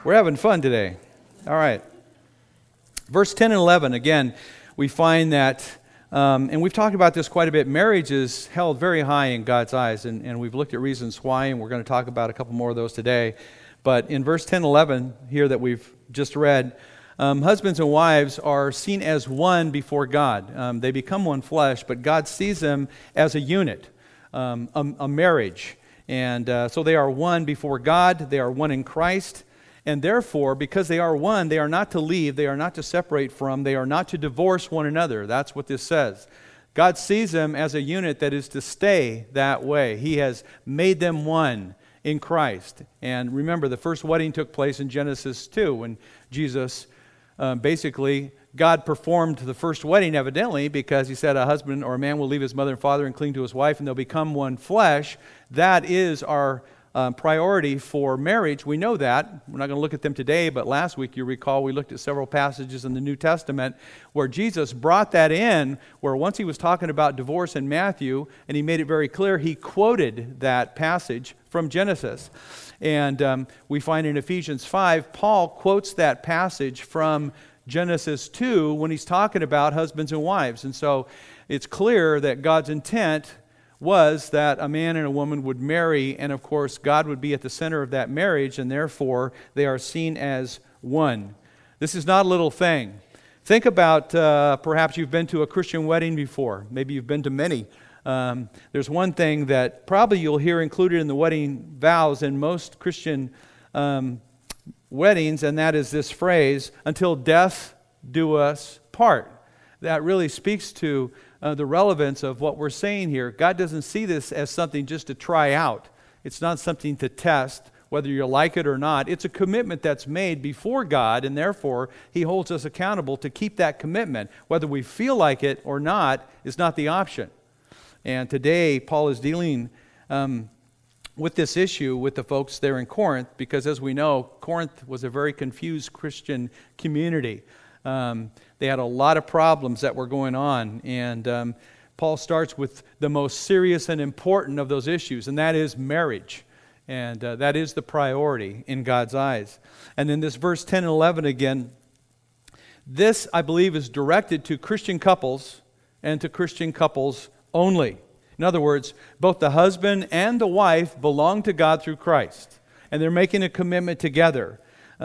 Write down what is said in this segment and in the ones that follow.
We're having fun today. All right. Verse 10 and 11, again, we find that, and we've talked about this quite a bit, marriage is held very high in God's eyes, and we've looked at reasons why, and we're going to talk about a couple more of those today. But in verse 10 and 11 here that we've just read, husbands and wives are seen as one before God. They become one flesh, but God sees them as a unit, a marriage. And so they are one before God, they are one in Christ. And therefore, because they are one, they are not to leave, they are not to separate from, they are not to divorce one another. That's what this says. God sees them as a unit that is to stay that way. He has made them one in Christ. And remember, the first wedding took place in Genesis 2 when Jesus, basically, God performed the first wedding evidently because he said a husband or a man will leave his mother and father and cling to his wife and they'll become one flesh. That is our priority for marriage. We know that. We're not going to look at them today, but last week, you recall, we looked at several passages in the New Testament where Jesus brought that in, where once he was talking about divorce in Matthew, and he made it very clear, he quoted that passage from Genesis. And we find in Ephesians 5, Paul quotes that passage from Genesis 2 when he's talking about husbands and wives. And so it's clear that God's intent was that a man and a woman would marry, and of course God would be at the center of that marriage, and therefore they are seen as one. This is not a little thing. Think about perhaps you've been to a Christian wedding before. Maybe you've been to many. There's one thing that probably you'll hear included in the wedding vows in most Christian weddings, and that is this phrase, "Until death do us part." That really speaks to the relevance of what we're saying here. God doesn't see this as something just to try out. It's not something to test, whether you like it or not. It's a commitment that's made before God, and therefore He holds us accountable to keep that commitment. Whether we feel like it or not is not the option. And today, Paul is dealing with this issue with the folks there in Corinth, because as we know, Corinth was a very confused Christian community. They had a lot of problems that were going on, and Paul starts with the most serious and important of those issues, and that is marriage. And that is the priority in God's eyes. And then this verse 10 and 11 again, this, I believe, is directed to Christian couples and to Christian couples only. In other words, both the husband and the wife belong to God through Christ, and they're making a commitment together.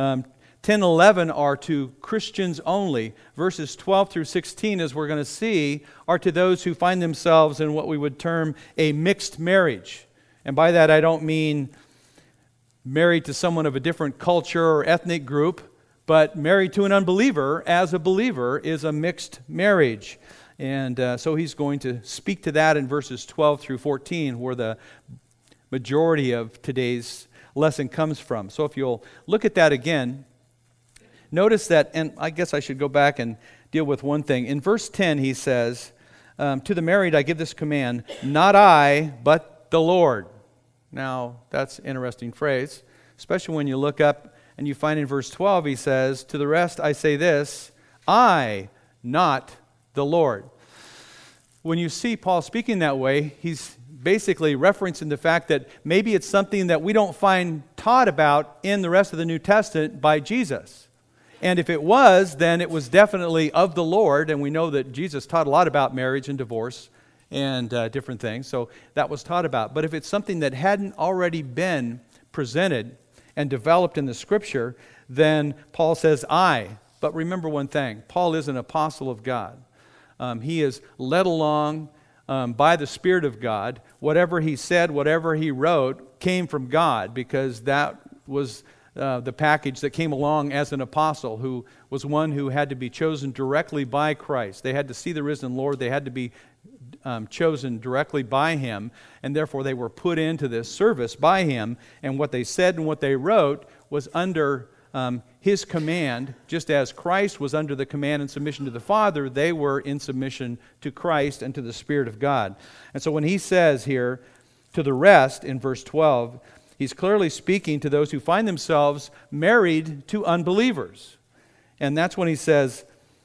10 and 11 are to Christians only. Verses 12 through 16, as we're going to see, are to those who find themselves in what we would term a mixed marriage. And by that I don't mean married to someone of a different culture or ethnic group, but married to an unbeliever as a believer is a mixed marriage. And so he's going to speak to that in verses 12 through 14, where the majority of today's lesson comes from. So if you'll look at that again, notice that, and I guess I should go back and deal with one thing. In verse 10, he says, to the married I give this command, not I, but the Lord. Now, that's an interesting phrase, especially when you look up and you find in verse 12, he says, to the rest I say this, I, not the Lord. When you see Paul speaking that way, he's basically referencing the fact that maybe it's something that we don't find taught about in the rest of the New Testament by Jesus. And if it was, then it was definitely of the Lord, and we know that Jesus taught a lot about marriage and divorce and different things, so that was taught about. But if it's something that hadn't already been presented and developed in the Scripture, then Paul says, I. But remember one thing, Paul is an apostle of God. He is led along by the Spirit of God. Whatever he said, whatever he wrote, came from God, because that was the package that came along as an apostle, who was one who had to be chosen directly by Christ. They had to see the risen Lord. They had to be chosen directly by Him, and therefore they were put into this service by Him, and what they said and what they wrote was under His command. Just as Christ was under the command and submission to the Father, they were in submission to Christ and to the Spirit of God. And so when he says here, to the rest, in verse 12, he's clearly speaking to those who find themselves married to unbelievers. And that's when he says,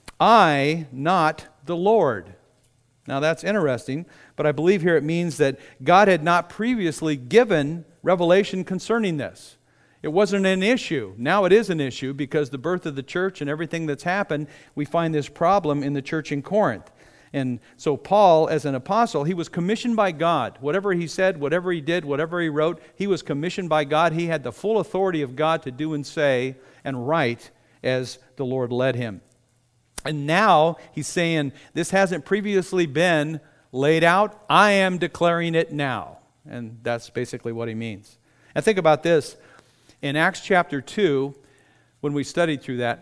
I, not the Lord. Now that's interesting, but I believe here it means that God had not previously given revelation concerning this. It wasn't an issue. Now it is an issue because the birth of the church and everything that's happened, we find this problem in the church in Corinth. And so Paul, as an apostle, he was commissioned by God. Whatever he said, whatever he did, whatever he wrote, he was commissioned by God. He had the full authority of God to do and say and write as the Lord led him. And now he's saying, this hasn't previously been laid out. I am declaring it now. And that's basically what he means. And think about this. In Acts chapter 2, when we studied through that,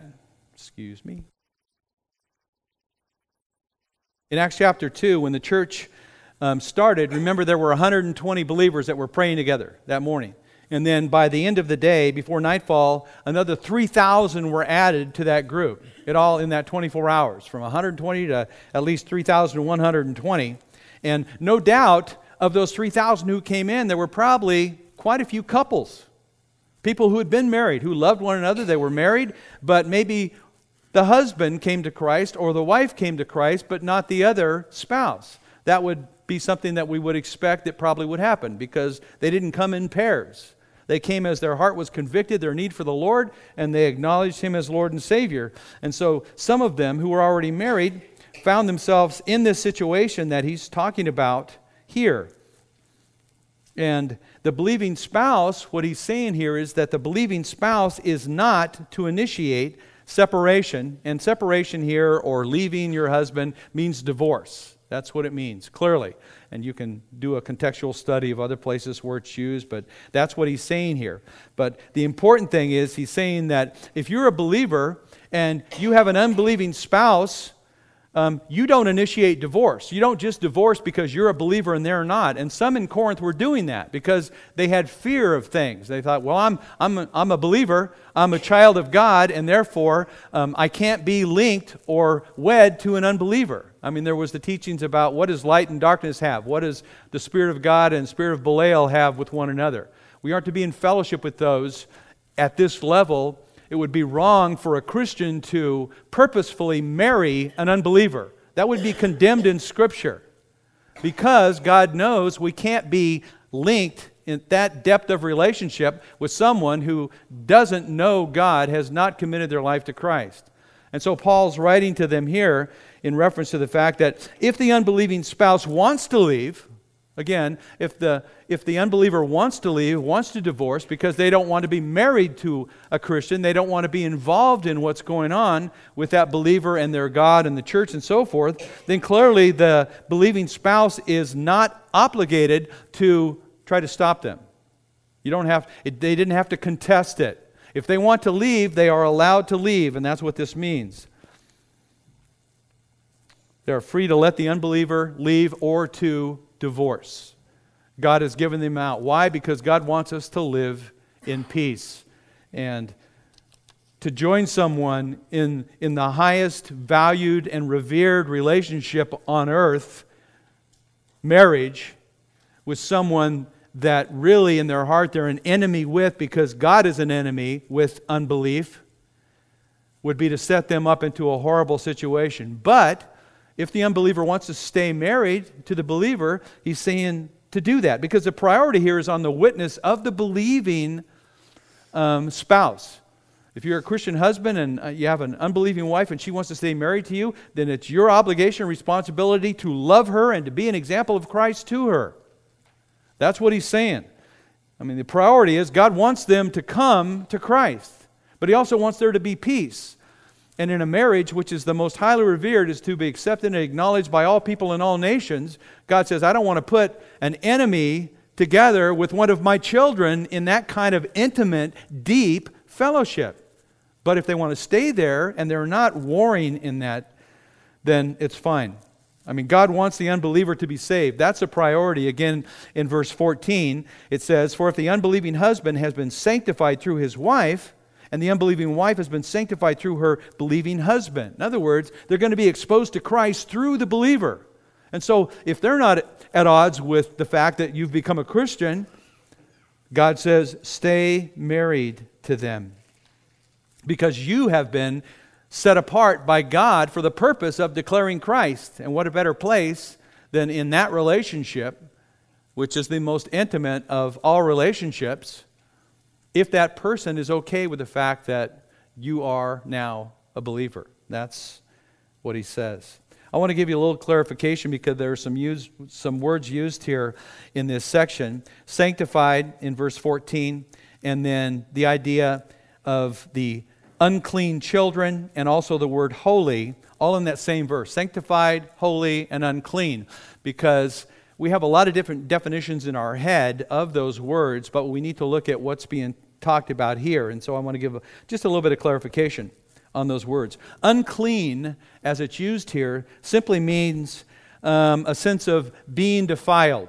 In Acts chapter 2, when the church started, remember there were 120 believers that were praying together that morning. And then by the end of the day, before nightfall, another 3,000 were added to that group. It all in that 24 hours, from 120 to at least 3,120. And no doubt of those 3,000 who came in, there were probably quite a few couples. People who had been married, who loved one another. They were married, but maybe the husband came to Christ or the wife came to Christ, but not the other spouse. That would be something that we would expect that probably would happen because they didn't come in pairs. They came as their heart was convicted, their need for the Lord, and they acknowledged Him as Lord and Savior. And so some of them who were already married found themselves in this situation that he's talking about here. And the believing spouse, what he's saying here is that the believing spouse is not to initiate separation. And separation here, or leaving your husband, means divorce. That's what it means, clearly. And you can do a contextual study of other places where it's used, but that's what he's saying here. But the important thing is he's saying that if you're a believer and you have an unbelieving spouse, you don't initiate divorce. You don't just divorce because you're a believer and they're not. And some in Corinth were doing that because they had fear of things. They thought, well, I'm a believer, I'm a child of God, and therefore I can't be linked or wed to an unbeliever. I mean, there was the teachings about what does light and darkness have? What does the Spirit of God and Spirit of Belial have with one another? We aren't to be in fellowship with those at this level. It would be wrong for a Christian to purposefully marry an unbeliever. That would be condemned in Scripture because God knows we can't be linked in that depth of relationship with someone who doesn't know God, has not committed their life to Christ. And so Paul's writing to them here in reference to the fact that if the unbelieving spouse wants to leave, again, if the unbeliever wants to leave, wants to divorce because they don't want to be married to a Christian, they don't want to be involved in what's going on with that believer and their God and the church and so forth, then clearly the believing spouse is not obligated to try to stop them. They didn't have to contest it. If they want to leave, they are allowed to leave, and that's what this means. They are free to let the unbeliever leave or to divorce. God has given them out. Why? Because God wants us to live in peace. And to join someone in the highest valued and revered relationship on earth, marriage, with someone that really in their heart they're an enemy with because God is an enemy with unbelief, would be to set them up into a horrible situation. But if the unbeliever wants to stay married to the believer, he's saying to do that because the priority here is on the witness of the believing spouse. If you're a Christian husband and you have an unbelieving wife and she wants to stay married to you, then it's your obligation and responsibility to love her and to be an example of Christ to her. That's what he's saying. I mean, the priority is God wants them to come to Christ, but He also wants there to be peace. And in a marriage, which is the most highly revered, is to be accepted and acknowledged by all people in all nations, God says, I don't want to put an enemy together with one of my children in that kind of intimate, deep fellowship. But if they want to stay there and they're not warring in that, then it's fine. I mean, God wants the unbeliever to be saved. That's a priority. Again, in verse 14, it says, for if the unbelieving husband has been sanctified through his wife, and the unbelieving wife has been sanctified through her believing husband. In other words, they're going to be exposed to Christ through the believer. And so if they're not at odds with the fact that you've become a Christian, God says, stay married to them. Because you have been set apart by God for the purpose of declaring Christ. And what a better place than in that relationship, which is the most intimate of all relationships, if that person is okay with the fact that you are now a believer. That's what he says. I want to give you a little clarification because there are some words used here in this section. Sanctified in verse 14, and then the idea of the unclean children, and also the word holy, all in that same verse. Sanctified, holy, and unclean. Because we have a lot of different definitions in our head of those words, but we need to look at what's being talked about here. And so I want to give just a little bit of clarification on those words. Unclean, as it's used here, simply means a sense of being defiled.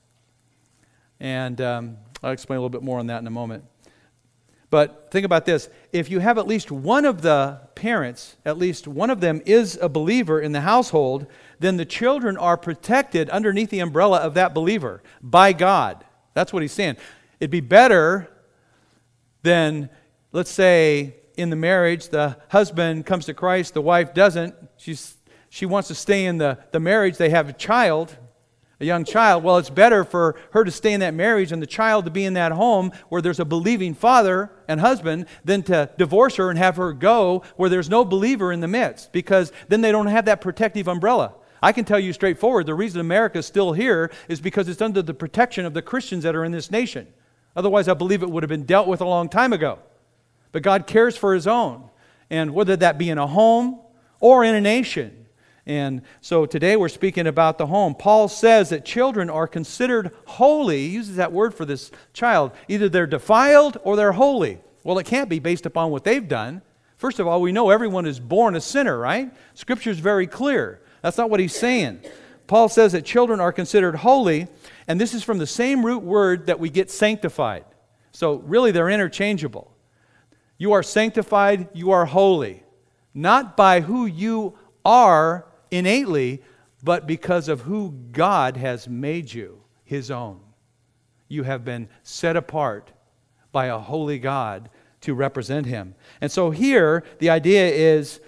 And I'll explain a little bit more on that in a moment. But think about this. If you have at least one of the parents, at least one of them is a believer in the household, then the children are protected underneath the umbrella of that believer by God. That's what he's saying. It'd be better than, let's say, in the marriage, the husband comes to Christ, the wife doesn't. She wants to stay in the marriage. They have a young child. Well, it's better for her to stay in that marriage and the child to be in that home where there's a believing father and husband than to divorce her and have her go where there's no believer in the midst, because then they don't have that protective umbrella. I can tell you straightforward, the reason America is still here is because it's under the protection of the Christians that are in this nation. Otherwise, I believe it would have been dealt with a long time ago. But God cares for His own, and whether that be in a home or in a nation. And so today we're speaking about the home. Paul says that children are considered holy. He uses that word for this child. Either they're defiled or they're holy. Well, it can't be based upon what they've done. First of all, we know everyone is born a sinner, right? Scripture is very clear. That's not what he's saying. Paul says that children are considered holy, and this is from the same root word that we get sanctified. So really they're interchangeable. You are sanctified, you are holy. Not by who you are innately, but because of who God has made you, His own. You have been set apart by a holy God to represent Him. And so here, the idea is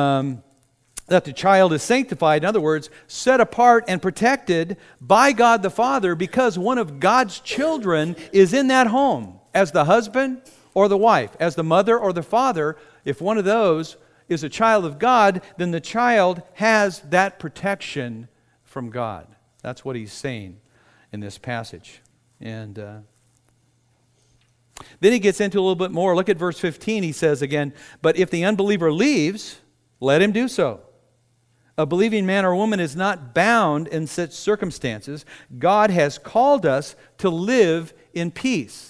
that the child is sanctified, in other words, set apart and protected by God the Father because one of God's children is in that home, as the husband or the wife, as the mother or the father. If one of those is a child of God, then the child has that protection from God. That's what he's saying in this passage. And then he gets into a little bit more. Look at verse 15. He says again, "But if the unbeliever leaves, let him do so. A believing man or woman is not bound in such circumstances. God has called us to live in peace."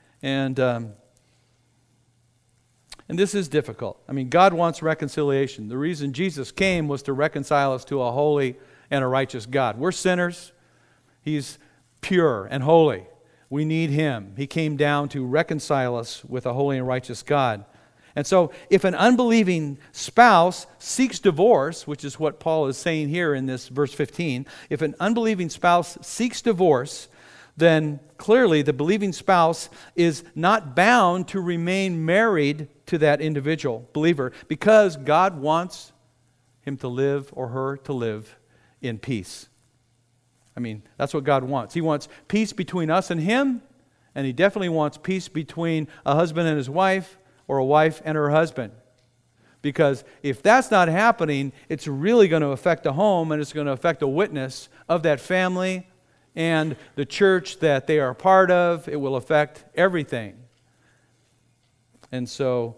And this is difficult. I mean, God wants reconciliation. The reason Jesus came was to reconcile us to a holy and a righteous God. We're sinners. He's pure and holy. We need Him. He came down to reconcile us with a holy and righteous God. And so if an unbelieving spouse seeks divorce, which is what Paul is saying here in this verse 15, if an unbelieving spouse seeks divorce, then clearly the believing spouse is not bound to remain married to that individual believer because God wants him to live or her to live in peace. I mean, that's what God wants. He wants peace between us and Him, and He definitely wants peace between a husband and his wife or a wife and her husband. Because if that's not happening, it's really going to affect the home and it's going to affect the witness of that family and the church that they are a part of. It will affect everything. And so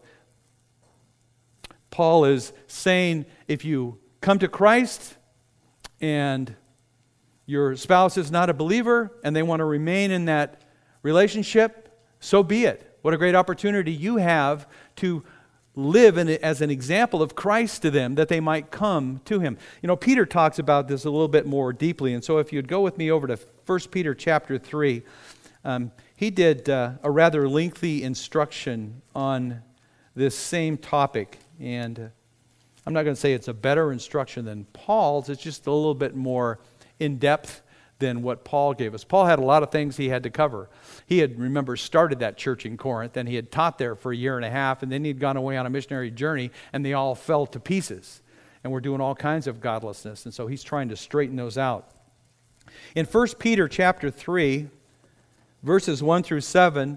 Paul is saying if you come to Christ and your spouse is not a believer and they want to remain in that relationship, so be it. What a great opportunity you have to live as an example of Christ to them, that they might come to Him. You know, Peter talks about this a little bit more deeply, and so if you'd go with me over to 1 Peter chapter 3, he did a rather lengthy instruction on this same topic, and I'm not going to say it's a better instruction than Paul's, it's just a little bit more in-depth than what Paul gave us. Paul had a lot of things he had to cover. He had, remember, started that church in Corinth, and he had taught there for a year and a half, and then he'd gone away on a missionary journey, and they all fell to pieces. And we're doing all kinds of godlessness, and so he's trying to straighten those out. In 1 Peter chapter 3, verses 1 through 7,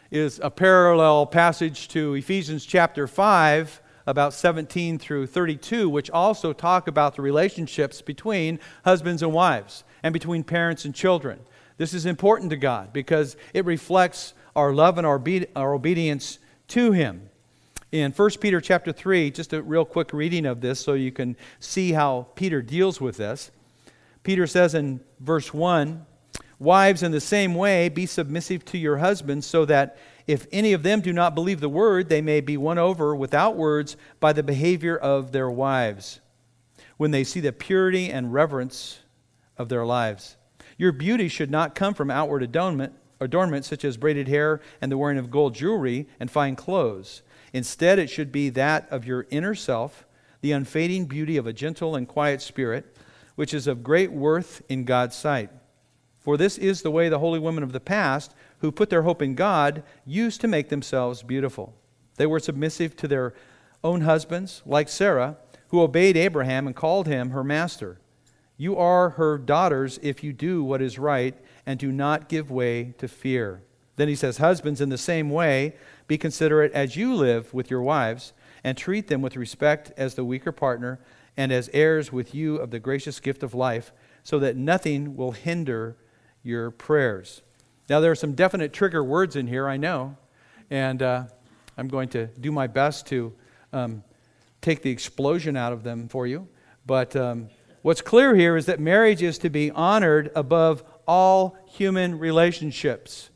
is a parallel passage to Ephesians chapter 5, about 17 through 32, which also talk about the relationships between husbands and wives and between parents and children. This is important to God because it reflects our love and our obedience to Him. In 1 Peter chapter 3, just a real quick reading of this so you can see how Peter deals with this. Peter says in verse 1, "Wives, in the same way, be submissive to your husbands, so that if any of them do not believe the word, they may be won over without words by the behavior of their wives, when they see the purity and reverence of their lives. Your beauty should not come from outward adornment such as braided hair and the wearing of gold jewelry and fine clothes. Instead, it should be that of your inner self, the unfading beauty of a gentle and quiet spirit, which is of great worth in God's sight. For this is the way the holy women of the past, who put their hope in God, used to make themselves beautiful. They were submissive to their own husbands, like Sarah, who obeyed Abraham and called him her master. You are her daughters if you do what is right and do not give way to fear." Then he says, "Husbands, in the same way, be considerate as you live with your wives, and treat them with respect as the weaker partner and as heirs with you of the gracious gift of life, so that nothing will hinder your prayers." Now, there are some definite trigger words in here, I know, and I'm going to do my best to take the explosion out of them for you. But what's clear here is that marriage is to be honored above all human relationships.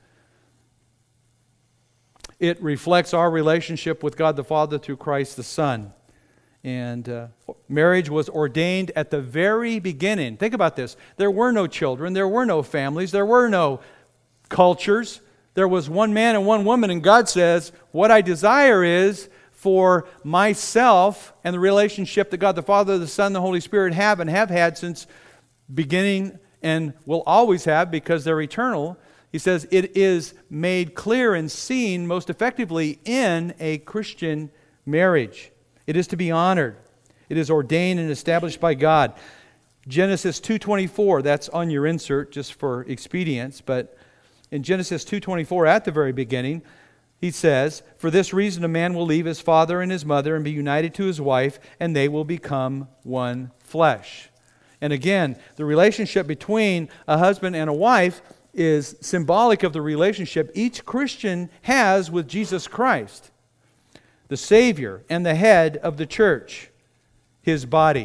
It reflects our relationship with God the Father through Christ the Son. And marriage was ordained at the very beginning. Think about this. There were no children. There were no families. There were no cultures. There was one man and one woman, and God says, what I desire is for myself and the relationship that God the Father, the Son, the Holy Spirit have and have had since beginning and will always have because they're eternal. He says it is made clear and seen most effectively in a Christian marriage. It is to be honored. It is ordained and established by God. Genesis 2:24, that's on your insert just for expedience, but in Genesis 2:24, at the very beginning, he says, "For this reason a man will leave his father and his mother and be united to his wife, and they will become one flesh." And again, the relationship between a husband and a wife is symbolic of the relationship each Christian has with Jesus Christ, the Savior and the head of the church, His body.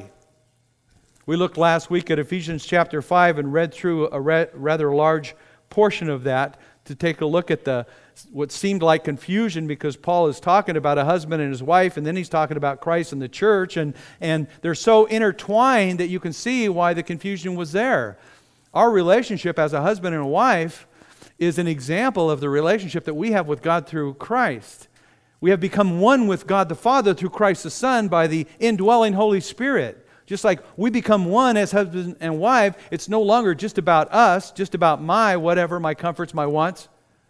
We looked last week at Ephesians chapter 5 and read through a rather large portion of that to take a look at what seemed like confusion, because Paul is talking about a husband and his wife, and then he's talking about Christ and the church, and they're so intertwined that you can see why the confusion was there. Our relationship as a husband and a wife is an example of the relationship that we have with God through Christ. We have become one with God the Father through Christ the Son by the indwelling Holy Spirit. Just like we become one as husband and wife, it's no longer just about us, just about my whatever, my comforts, my wants.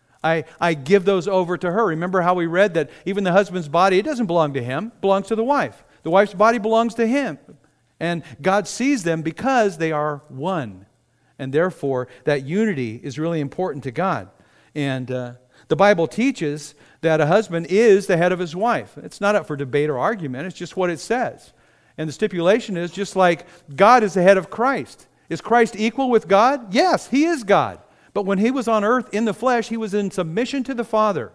I give those over to her. Remember how we read that even the husband's body, it doesn't belong to him, it belongs to the wife. The wife's body belongs to him. And God sees them because they are one. And therefore, that unity is really important to God. And the Bible teaches that a husband is the head of his wife. It's not up for debate or argument. It's just what it says. And the stipulation is just like God is the head of Christ. Is Christ equal with God? Yes, He is God. But when He was on earth in the flesh, He was in submission to the Father.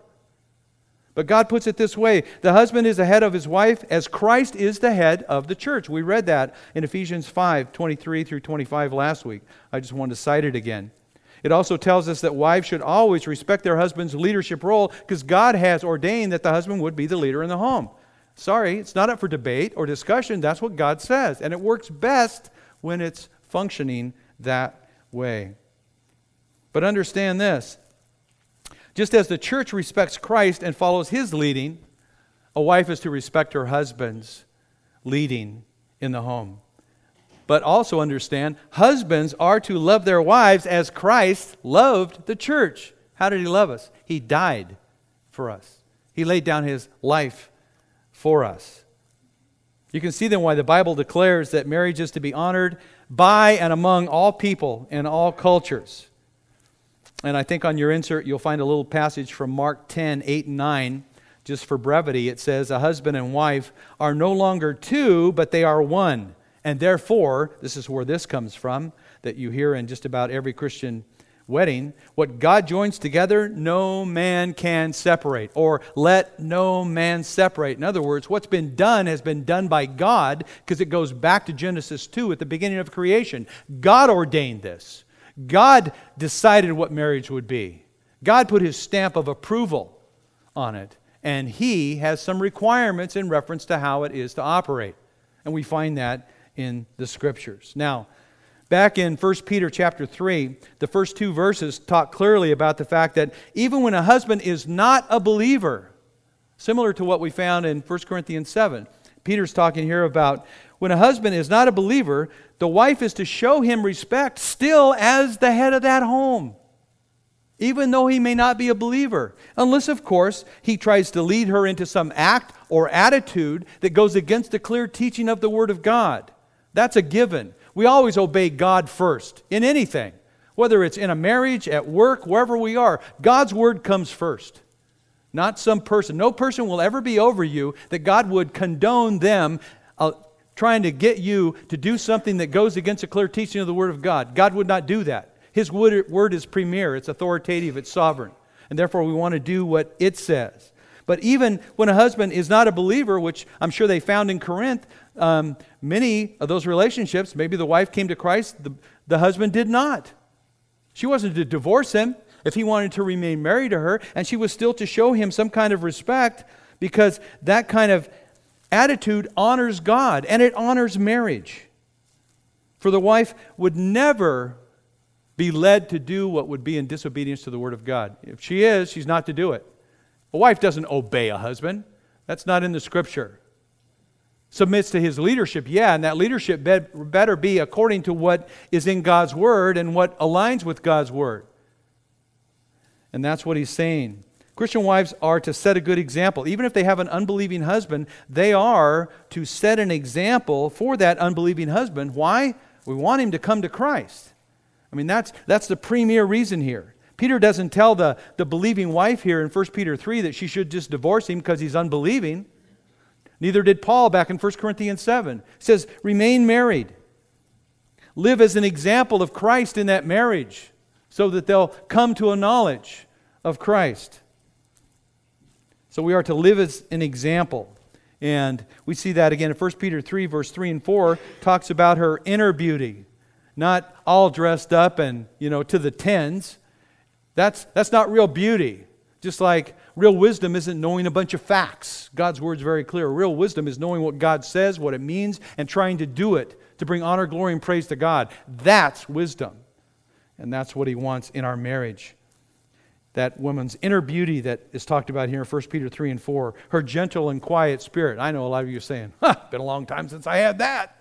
But God puts it this way: the husband is the head of his wife as Christ is the head of the church. We read that in Ephesians 5:23 through 25 last week. I just wanted to cite it again. It also tells us that wives should always respect their husband's leadership role because God has ordained that the husband would be the leader in the home. Sorry, it's not up for debate or discussion. That's what God says. And it works best when it's functioning that way. But understand this. Just as the church respects Christ and follows His leading, a wife is to respect her husband's leading in the home. But also understand, husbands are to love their wives as Christ loved the church. How did He love us? He died for us. He laid down His life for us. You can see then why the Bible declares that marriage is to be honored by and among all people and all cultures. And I think on your insert you'll find a little passage from Mark 10, 8 and 9. Just for brevity, it says, a husband and wife are no longer two, but they are one. And therefore, this is where this comes from, that you hear in just about every Christian wedding, what God joins together, no man can separate, or let no man separate. In other words, what's been done has been done by God, because it goes back to Genesis 2 at the beginning of creation. God ordained this. God decided what marriage would be. God put His stamp of approval on it. And He has some requirements in reference to how it is to operate. And we find that in the Scriptures. Now, back in 1 Peter chapter 3, the first two verses talk clearly about the fact that even when a husband is not a believer, similar to what we found in 1 Corinthians 7, Peter's talking here about when a husband is not a believer, the wife is to show him respect still as the head of that home, even though he may not be a believer. Unless, of course, he tries to lead her into some act or attitude that goes against the clear teaching of the Word of God. That's a given. We always obey God first in anything. Whether it's in a marriage, at work, wherever we are, God's Word comes first. Not some person. No person will ever be over you that God would condone them trying to get you to do something that goes against the clear teaching of the Word of God. God would not do that. His word is premier, it's authoritative, it's sovereign. And therefore we want to do what it says. But even when a husband is not a believer, which I'm sure they found in Corinth, many of those relationships, maybe the wife came to Christ, the husband did not. She wasn't to divorce him if he wanted to remain married to her, and she was still to show him some kind of respect, because that kind of attitude honors God and it honors marriage. For the wife would never be led to do what would be in disobedience to the Word of God. If she is, she's not to do it. A wife doesn't obey a husband. That's not in the Scripture. Submits to his leadership, yeah, and that leadership better be according to what is in God's Word and what aligns with God's Word. And that's what he's saying. Christian wives are to set a good example. Even if they have an unbelieving husband, they are to set an example for that unbelieving husband. Why? We want him to come to Christ. I mean, that's the premier reason here. Peter doesn't tell the believing wife here in 1 Peter 3 that she should just divorce him because he's unbelieving. Neither did Paul back in 1 Corinthians 7. He says, remain married. Live as an example of Christ in that marriage so that they'll come to a knowledge of Christ. So we are to live as an example. And we see that again in 1 Peter 3, verse 3 and 4, talks about her inner beauty. Not all dressed up and, to the tens. That's not real beauty. Just like real wisdom isn't knowing a bunch of facts. God's Word's very clear. Real wisdom is knowing what God says, what it means, and trying to do it to bring honor, glory, and praise to God. That's wisdom. And that's what He wants in our marriage. That woman's inner beauty that is talked about here in 1 Peter 3 and 4. Her gentle and quiet spirit. I know a lot of you are saying, been a long time since I had that.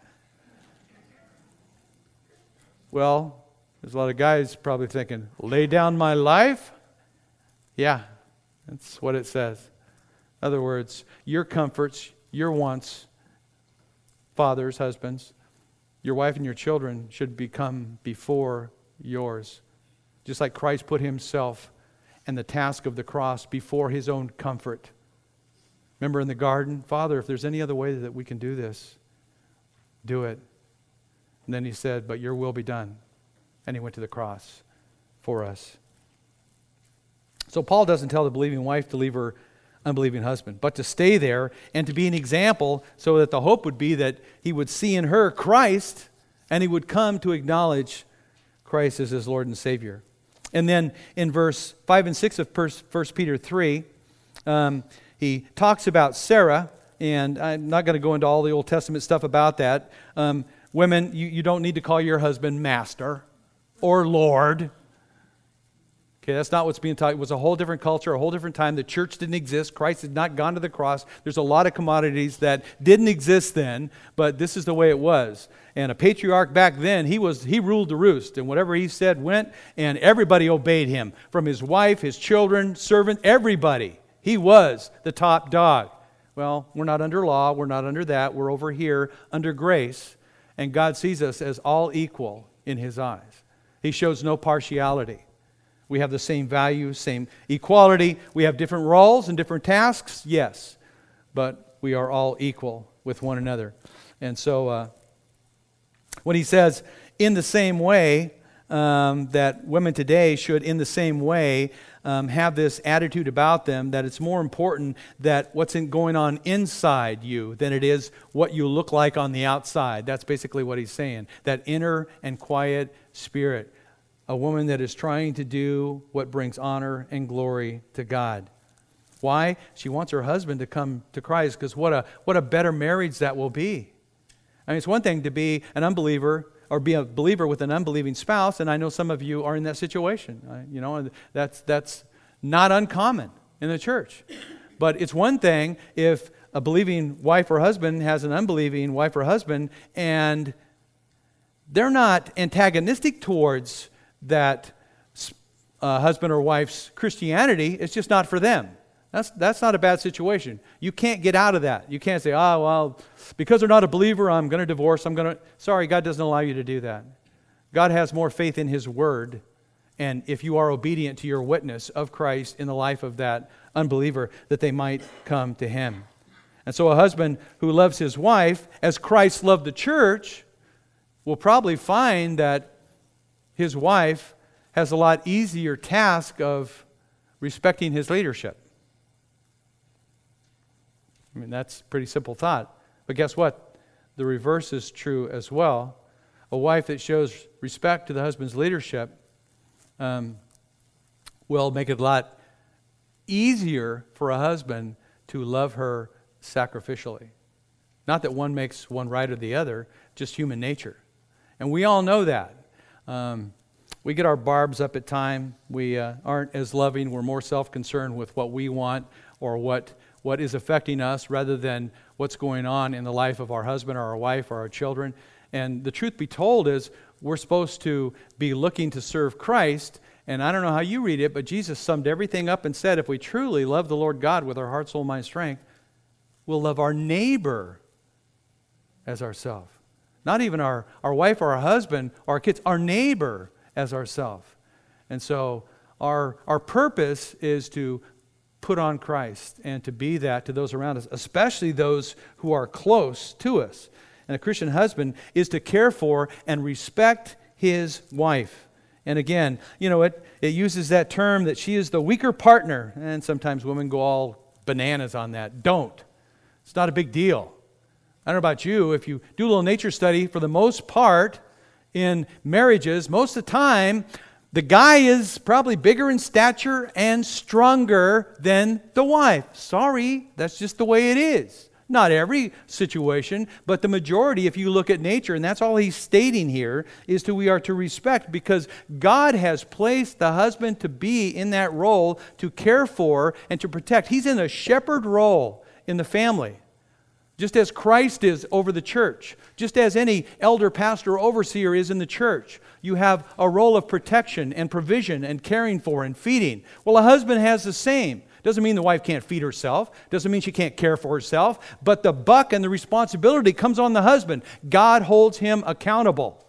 Well, there's a lot of guys probably thinking, lay down my life? Yeah, that's what it says. In other words, your comforts, your wants, fathers, husbands, your wife and your children should become before yours. Just like Christ put Himself and the task of the cross before His own comfort. Remember in the garden, Father, if there's any other way that we can do this, do it. And then He said, but your will be done. And He went to the cross for us. So Paul doesn't tell the believing wife to leave her unbelieving husband, but to stay there and to be an example so that the hope would be that he would see in her Christ and he would come to acknowledge Christ as his Lord and Savior. And then in verse 5 and 6 of 1 Peter 3, he talks about Sarah, and I'm not going to go into all the Old Testament stuff about that. Women, you don't need to call your husband master or Lord. Okay, that's not what's being taught. It was a whole different culture, a whole different time. The church didn't exist. Christ had not gone to the cross. There's a lot of commodities that didn't exist then, but this is the way it was. And a patriarch back then, he ruled the roost, and whatever he said went, and everybody obeyed him. From his wife, his children, servant, everybody. He was the top dog. Well, we're not under law. We're not under that. We're over here under grace, and God sees us as all equal in His eyes. He shows no partiality. We have the same values, same equality. We have different roles and different tasks, yes. But we are all equal with one another. And so when he says, in the same way, that women today should, in the same way, have this attitude about them, that it's more important that what's going on inside you than it is what you look like on the outside. That's basically what he's saying. That inner and quiet spirit. A woman that is trying to do what brings honor and glory to God. Why? She wants her husband to come to Christ, because what a better marriage that will be. I mean, it's one thing to be an unbeliever or be a believer with an unbelieving spouse, and I know some of you are in that situation. And that's not uncommon in the church. But it's one thing if a believing wife or husband has an unbelieving wife or husband, and they're not antagonistic towards that husband or wife's Christianity. It's just not for them. That's not a bad situation. You can't get out of that. You can't say, well, because they're not a believer, I'm going to divorce. Sorry, God doesn't allow you to do that. God has more faith in His Word, and if you are obedient to your witness of Christ in the life of that unbeliever, that they might come to Him. And so a husband who loves his wife as Christ loved the church will probably find that his wife has a lot easier task of respecting his leadership. I mean, that's a pretty simple thought. But guess what? The reverse is true as well. A wife that shows respect to the husband's leadership will make it a lot easier for a husband to love her sacrificially. Not that one makes one right or the other, just human nature. And we all know that. We get our barbs up at time. We aren't as loving. We're more self-concerned with what we want or what is affecting us rather than what's going on in the life of our husband or our wife or our children. And the truth be told is we're supposed to be looking to serve Christ. And I don't know how you read it, but Jesus summed everything up and said, if we truly love the Lord God with our heart, soul, mind, strength, we'll love our neighbor as ourselves. Not even our wife or our husband or our kids, our neighbor as ourselves. And so our purpose is to put on Christ and to be that to those around us, especially those who are close to us. And a Christian husband is to care for and respect his wife. And again, it uses that term that she is the weaker partner. And sometimes women go all bananas on that. Don't. It's not a big deal. I don't know about you, if you do a little nature study, for the most part in marriages, most of the time, the guy is probably bigger in stature and stronger than the wife. Sorry, that's just the way it is. Not every situation, but the majority, if you look at nature, and that's all he's stating here, is we are to respect, because God has placed the husband to be in that role to care for and to protect. He's in a shepherd role in the family. Just as Christ is over the church, just as any elder, pastor, or overseer is in the church, you have a role of protection and provision and caring for and feeding. Well, a husband has the same. Doesn't mean the wife can't feed herself. Doesn't mean she can't care for herself. But the buck and the responsibility comes on the husband. God holds him accountable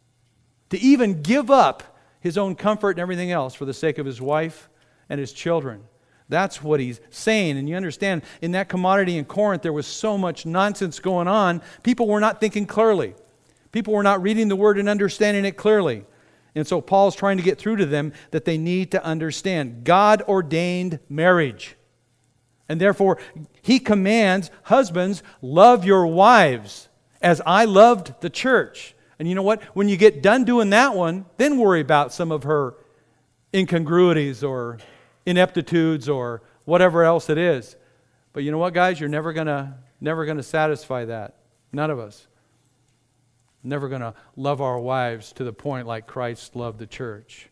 to even give up his own comfort and everything else for the sake of his wife and his children. That's what he's saying. And you understand, in that commodity in Corinth, there was so much nonsense going on. People were not thinking clearly. People were not reading the Word and understanding it clearly. And so Paul's trying to get through to them that they need to understand God ordained marriage. And therefore, he commands, husbands, love your wives as I loved the church. And you know what? When you get done doing that one, then worry about some of her incongruities or ineptitudes or whatever else it is. But you know what, guys? You're never gonna satisfy that. None of us. Never going to love our wives to the point like Christ loved the church.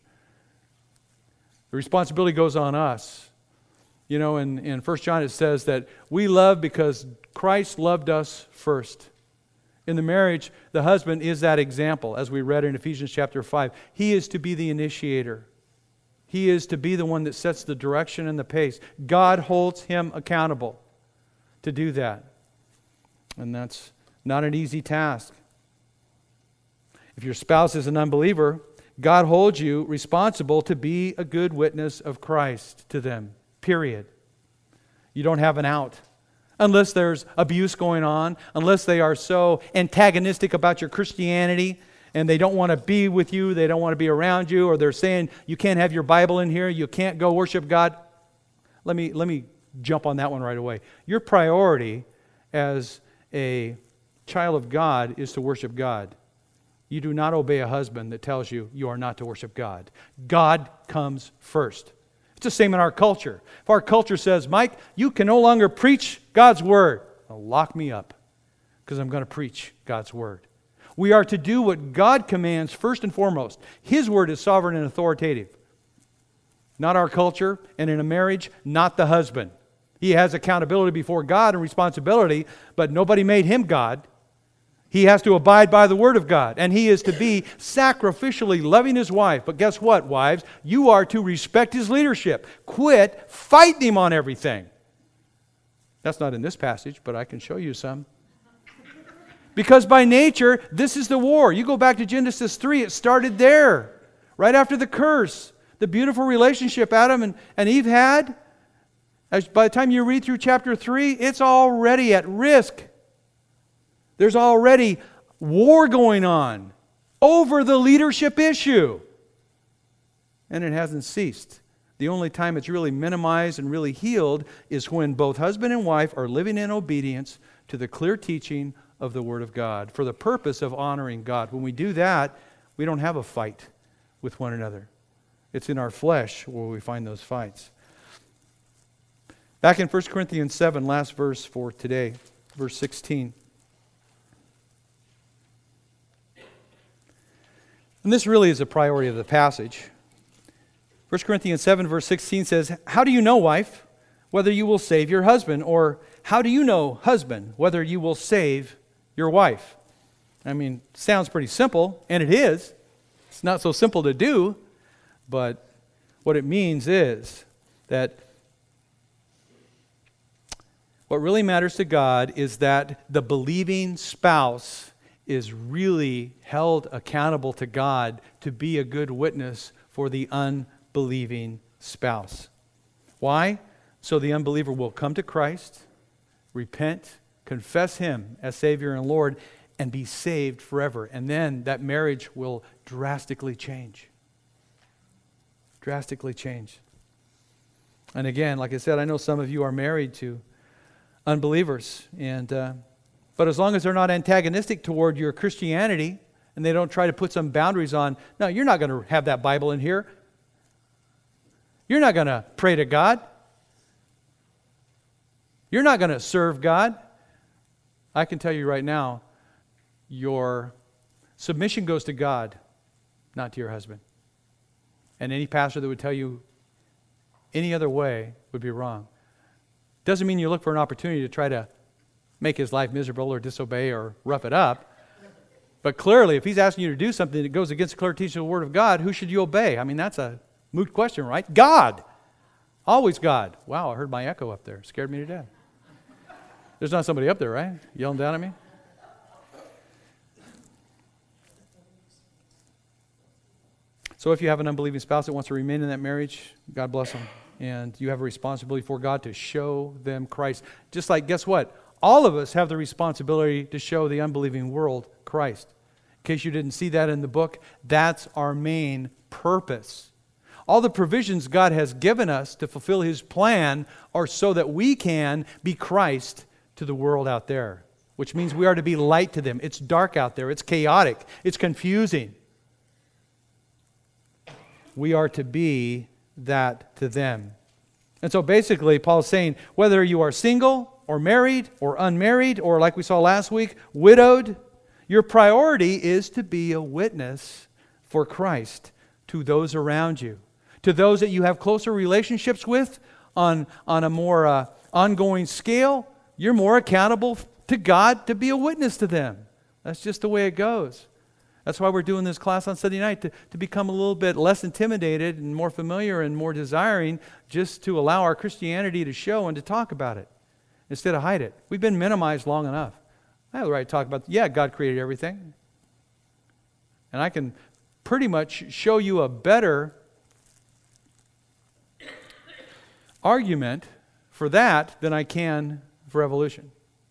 The responsibility goes on us. In 1 John it says that we love because Christ loved us first. In the marriage, the husband is that example, as we read in Ephesians chapter 5. He is to be the initiator. He is to be the one that sets the direction and the pace. God holds him accountable to do that. And that's not an easy task. If your spouse is an unbeliever, God holds you responsible to be a good witness of Christ to them, period. You don't have an out. Unless there's abuse going on, unless they are so antagonistic about your Christianity and they don't want to be with you, they don't want to be around you, or they're saying you can't have your Bible in here, you can't go worship God. Let me jump on that one right away. Your priority as a child of God is to worship God. You do not obey a husband that tells you you are not to worship God. God comes first. It's the same in our culture. If our culture says, Mike, you can no longer preach God's Word, well, lock me up because I'm going to preach God's Word. We are to do what God commands first and foremost. His Word is sovereign and authoritative. Not our culture, and in a marriage, not the husband. He has accountability before God and responsibility, but nobody made him God. He has to abide by the Word of God, and he is to be sacrificially loving his wife. But guess what, wives? You are to respect his leadership. Quit fighting him on everything. That's not in this passage, but I can show you some. Because by nature, this is the war. You go back to Genesis 3, it started there, right after the curse. The beautiful relationship Adam and Eve had, by the time you read through chapter 3, it's already at risk. There's already war going on over the leadership issue. And it hasn't ceased. The only time it's really minimized and really healed is when both husband and wife are living in obedience to the clear teaching of the Word of God for the purpose of honoring God. When we do that, we don't have a fight with one another. It's in our flesh where we find those fights. Back in 1 Corinthians 7, last verse for today, verse 16. And this really is a priority of the passage. 1 Corinthians 7, verse 16 says, "How do you know, wife, whether you will save your husband? Or how do you know, husband, whether you will save your wife?" I mean, sounds pretty simple, and it is. It's not so simple to do, but what it means is that what really matters to God is that the believing spouse is really held accountable to God to be a good witness for the unbelieving spouse. Why? So the unbeliever will come to Christ, repent, confess Him as Savior and Lord, and be saved forever. And then that marriage will drastically change. Drastically change. And again, like I said, I know some of you are married to unbelievers, but as long as they're not antagonistic toward your Christianity and they don't try to put some boundaries on, no, you're not going to have that Bible in here. You're not going to pray to God. You're not going to serve God. I can tell you right now, your submission goes to God, not to your husband. And any pastor that would tell you any other way would be wrong. Doesn't mean you look for an opportunity to try to make his life miserable or disobey or rough it up. But clearly, if he's asking you to do something that goes against the clear teaching of the Word of God, who should you obey? I mean, that's a moot question, right? God. Always God. Wow, I heard my echo up there. Scared me to death. There's not somebody up there, right? Yelling down at me? So if you have an unbelieving spouse that wants to remain in that marriage, God bless them. And you have a responsibility for God to show them Christ. Just like, guess what? All of us have the responsibility to show the unbelieving world Christ. In case you didn't see that in the book, that's our main purpose. All the provisions God has given us to fulfill His plan are so that we can be Christ to the world out there, which means we are to be light to them. It's dark out there. It's chaotic. It's confusing. We are to be that to them. And so basically, Paul's saying, whether you are single or married or unmarried or, like we saw last week, widowed, your priority is to be a witness for Christ to those around you, to those that you have closer relationships with on a more ongoing scale. You're more accountable to God to be a witness to them. That's just the way it goes. That's why we're doing this class on Sunday night, to become a little bit less intimidated and more familiar and more desiring, just to allow our Christianity to show and to talk about it instead of hide it. We've been minimized long enough. I have the right to talk about, yeah, God created everything. And I can pretty much show you a better argument for that than I can for evolution.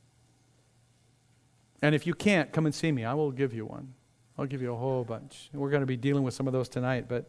And if you can't, come and see me. I will give you one. I'll give you a whole bunch. We're going to be dealing with some of those tonight. But,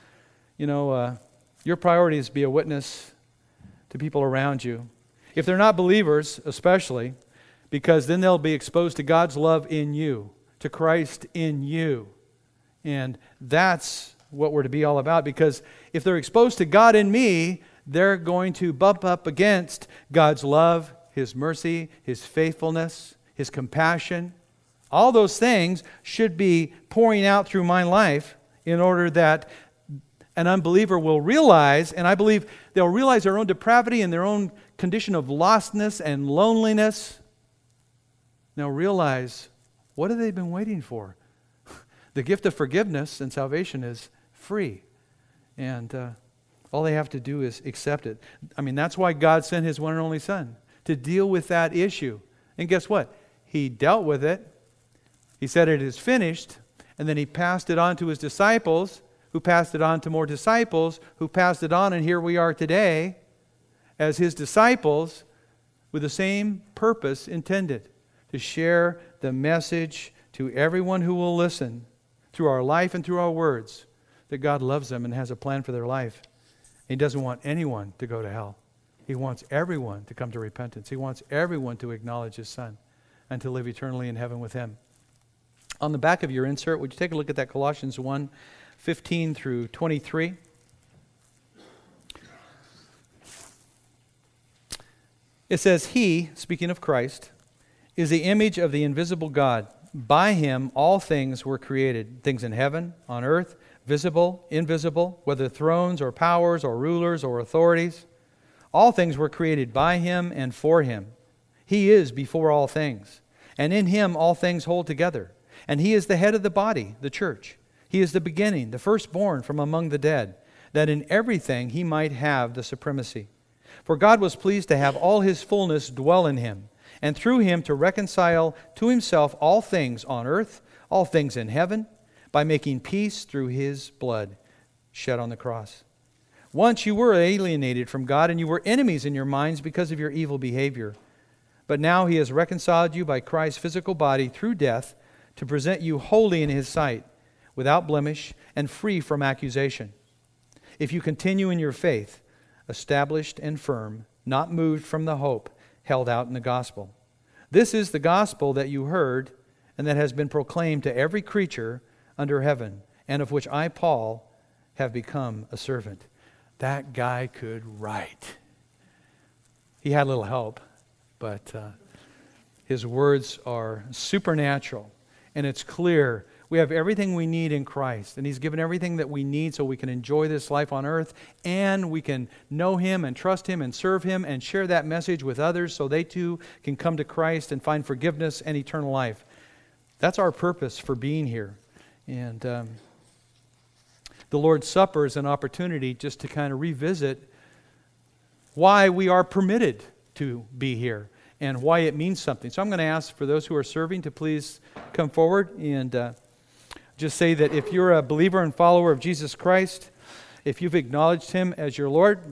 your priority is to be a witness to people around you. If they're not believers, especially, because then they'll be exposed to God's love in you, to Christ in you. And that's what we're to be all about. Because if they're exposed to God in me, they're going to bump up against God's love, His mercy, His faithfulness, His compassion. All those things should be pouring out through my life in order that an unbeliever will realize, and I believe they'll realize their own depravity and their own condition of lostness and loneliness. They'll realize, what have they been waiting for? The gift of forgiveness and salvation is free. And all they have to do is accept it. I mean, that's why God sent His one and only Son, to deal with that issue. And guess what? He dealt with it. He said it is finished. And then He passed it on to His disciples, who passed it on to more disciples, who passed it on, and here we are today as His disciples with the same purpose intended, to share the message to everyone who will listen through our life and through our words, that God loves them and has a plan for their life. He doesn't want anyone to go to hell. He wants everyone to come to repentance. He wants everyone to acknowledge His Son and to live eternally in heaven with Him. On the back of your insert, would you take a look at that Colossians 1:15 through 23? It says, He, speaking of Christ, is the image of the invisible God. By Him all things were created, things in heaven, on earth, visible, invisible, whether thrones or powers or rulers or authorities. All things were created by Him and for Him. He is before all things, and in Him all things hold together. And He is the head of the body, the church. He is the beginning, the firstborn from among the dead, that in everything He might have the supremacy. For God was pleased to have all His fullness dwell in Him, and through Him to reconcile to Himself all things on earth, all things in heaven, by making peace through His blood shed on the cross. Once you were alienated from God, and you were enemies in your minds because of your evil behavior. But now He has reconciled you by Christ's physical body through death to present you holy in His sight, without blemish and free from accusation. If you continue in your faith, established and firm, not moved from the hope held out in the gospel. This is the gospel that you heard and that has been proclaimed to every creature under heaven, and of which I, Paul, have become a servant. That guy could write. He had a little help, but his words are supernatural, and it's clear. We have everything we need in Christ, and He's given everything that we need so we can enjoy this life on earth, and we can know Him and trust Him and serve Him and share that message with others so they too can come to Christ and find forgiveness and eternal life. That's our purpose for being here. And the Lord's Supper is an opportunity just to kind of revisit why we are permitted to be here and why it means something. So I'm going to ask for those who are serving to please come forward and just say that if you're a believer and follower of Jesus Christ, if you've acknowledged Him as your Lord,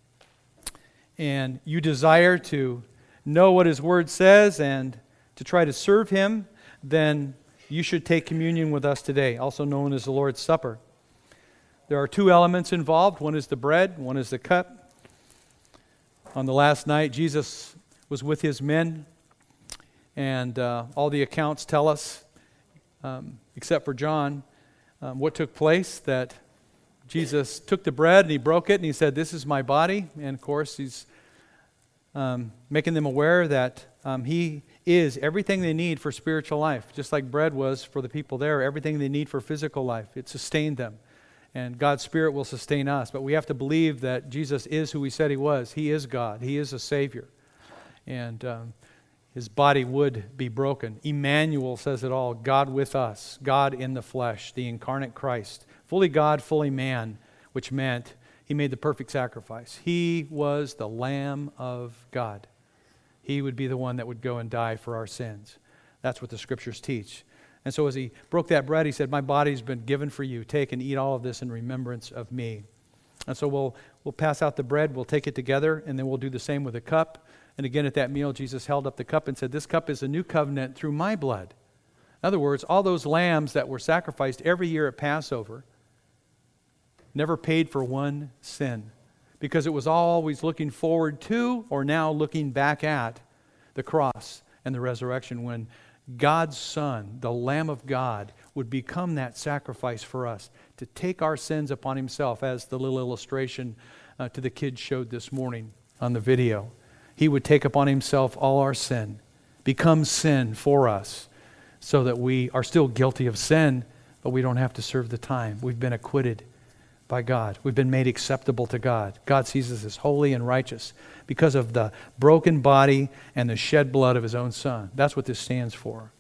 and you desire to know what His Word says and to try to serve Him, then you should take communion with us today, also known as the Lord's Supper. There are two elements involved. One is the bread, one is the cup. On the last night, Jesus was with His men, and all the accounts tell us, except for John, what took place, that Jesus took the bread and He broke it and He said, "This is my body." And of course, He's making them aware that He is everything they need for spiritual life, just like bread was for the people there, everything they need for physical life. It sustained them. And God's Spirit will sustain us. But we have to believe that Jesus is who He said He was. He is God. He is a Savior. And His body would be broken. Emmanuel says it all. God with us. God in the flesh. The incarnate Christ. Fully God, fully man. Which meant He made the perfect sacrifice. He was the Lamb of God. He would be the one that would go and die for our sins. That's what the Scriptures teach. And so as he broke that bread, he said, my body's been given for you. Take and eat all of this in remembrance of me. And so we'll pass out the bread, we'll take it together, and then we'll do the same with the cup. And again, at that meal, Jesus held up the cup and said, this cup is a new covenant through my blood. In other words, all those lambs that were sacrificed every year at Passover never paid for one sin, because it was always looking forward to, or now looking back at, the cross and the resurrection, when God's Son, the Lamb of God, would become that sacrifice for us, to take our sins upon himself, as the little illustration to the kids showed this morning on the video. He would take upon himself all our sin, become sin for us, so that we are still guilty of sin, but we don't have to serve the time. We've been acquitted by God. We've been made acceptable to God. God sees us as holy and righteous because of the broken body and the shed blood of his own Son. That's what this stands for.